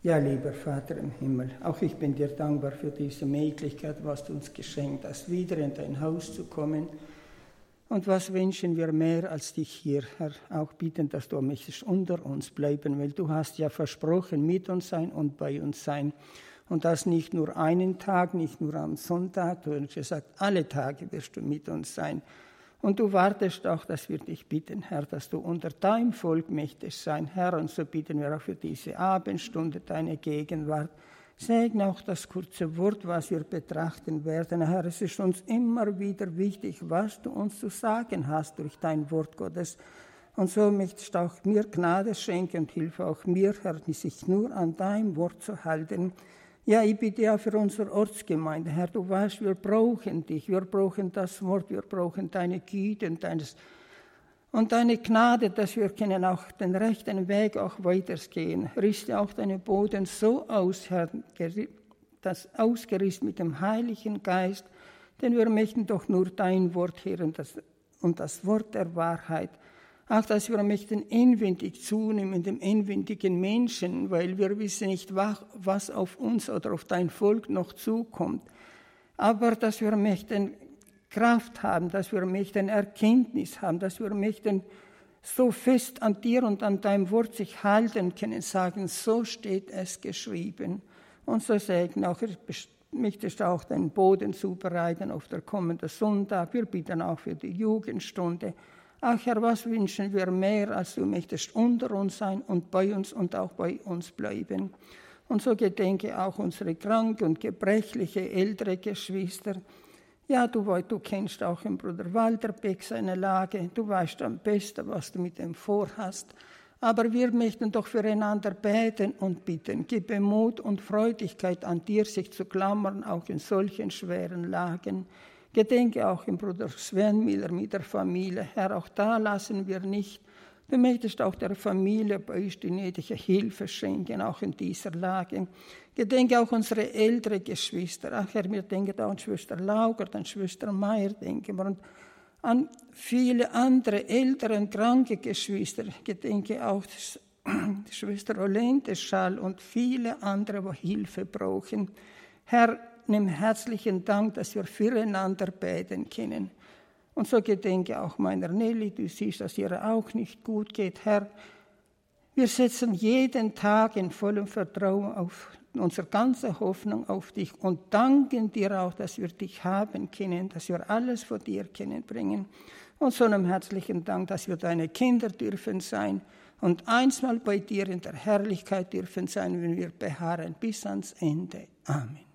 Ja, lieber Vater im Himmel, auch ich bin dir dankbar für diese Möglichkeit, was du uns geschenkt hast, wieder in dein Haus zu kommen. Und was wünschen wir mehr als dich hier, Herr, auch bitten, dass du möchtest unter uns bleiben, weil du hast ja versprochen, mit uns sein und bei uns sein. Und das nicht nur einen Tag, nicht nur am Sonntag, du hast gesagt, alle Tage wirst du mit uns sein. Und du wartest auch, dass wir dich bitten, Herr, dass du unter deinem Volk mächtig sein, Herr. Und so bitten wir auch für diese Abendstunde deine Gegenwart. Segne auch das kurze Wort, was wir betrachten werden. Herr, es ist uns immer wieder wichtig, was du uns zu sagen hast durch dein Wort Gottes. Und so möchtest du auch mir Gnade schenken und hilf auch mir, Herr, sich nur an deinem Wort zu halten. Ja, ich bitte ja für unsere Ortsgemeinde, Herr, du weißt, wir brauchen dich, wir brauchen das Wort, wir brauchen deine Güte und deine Gnade, dass wir können auch den rechten Weg auch weitergehen. Rüste auch deine Boden so aus, Herr, das ausgerüstet mit dem Heiligen Geist, denn wir möchten doch nur dein Wort hören und das Wort der Wahrheit. Auch, dass wir möchten inwendig zunehmen, dem inwendigen Menschen, weil wir wissen nicht, was auf uns oder auf dein Volk noch zukommt. Aber, dass wir möchten Kraft haben, dass wir möchten Erkenntnis haben, dass wir möchten so fest an dir und an deinem Wort sich halten können, sagen, so steht es geschrieben. Und so segne auch, möchtest du auch den Boden zubereiten auf der kommenden Sonntag. Wir bitten auch für die Jugendstunde. Ach Herr, was wünschen wir mehr, als du möchtest unter uns sein und bei uns und auch bei uns bleiben. Und so gedenke auch unsere kranke und gebrechliche ältere Geschwister. Ja, du kennst auch den Bruder Walter Beck seine Lage. Du weißt am besten, was du mit ihm vorhast. Aber wir möchten doch füreinander beten und bitten. Gib Mut und Freudigkeit an dir, sich zu klammern, auch in solchen schweren Lagen. Gedenke auch im Bruder Sven Miller mit der Familie. Herr, auch da lassen wir nicht. Du möchtest auch der Familie bei uns die nötige Hilfe schenken, auch in dieser Lage. Gedenke auch unsere ältere Geschwister. Ach Herr, wir denken auch an Schwester Laugert, an Schwester Meier, denken wir. Und an viele andere ältere und kranke Geschwister. Gedenke auch die Schwester Olente Schall und viele andere, die Hilfe brauchen. Herr, nimm herzlichen Dank, dass wir füreinander beten können. Und so gedenke auch meiner Nelly, du siehst, dass ihr auch nicht gut geht. Herr, wir setzen jeden Tag in vollem Vertrauen auf unsere ganze Hoffnung auf dich und danken dir auch, dass wir dich haben können, dass wir alles vor dir können bringen. Und so einem herzlichen Dank, dass wir deine Kinder dürfen sein und einstmal bei dir in der Herrlichkeit dürfen sein, wenn wir beharren bis ans Ende. Amen.